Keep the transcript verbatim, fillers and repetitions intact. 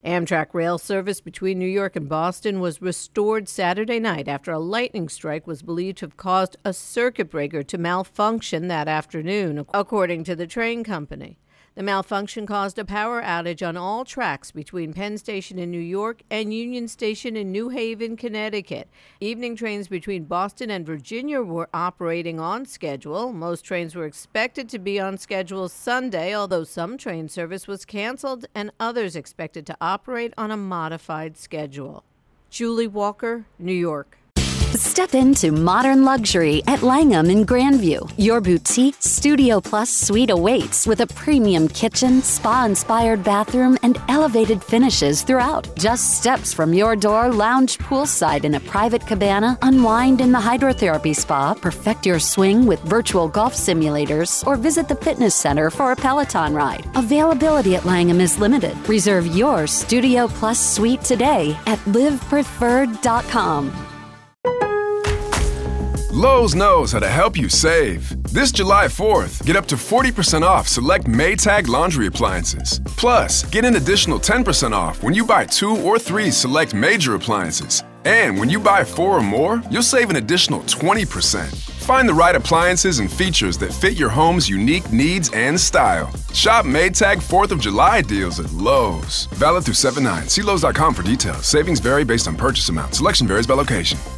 Amtrak rail service between New York and Boston was restored Saturday night after a lightning strike was believed to have caused a circuit breaker to malfunction that afternoon, according to the train company. The malfunction caused a power outage on all tracks between Penn Station in New York and Union Station in New Haven, Connecticut. Evening trains between Boston and Virginia were operating on schedule. Most trains were expected to be on schedule Sunday, although some train service was canceled and others expected to operate on a modified schedule. Julie Walker, New York. Step into modern luxury at Langham in Grandview. Your boutique Studio Plus suite awaits with a premium kitchen, spa-inspired bathroom, and elevated finishes throughout. Just steps from your door, lounge poolside in a private cabana, unwind in the hydrotherapy spa, perfect your swing with virtual golf simulators, or visit the fitness center for a Peloton ride. Availability at Langham is limited. Reserve your Studio Plus suite today at live preferred dot com. Lowe's knows how to help you save. This July fourth, get up to forty percent off select Maytag laundry appliances. Plus, get an additional ten percent off when you buy two or three select major appliances. And when you buy four or more, you'll save an additional twenty percent. Find the right appliances and features that fit your home's unique needs and style. Shop Maytag fourth of July deals at Lowe's. Valid through seven nine. See Lowe's dot com for details. Savings vary based on purchase amount. Selection varies by location.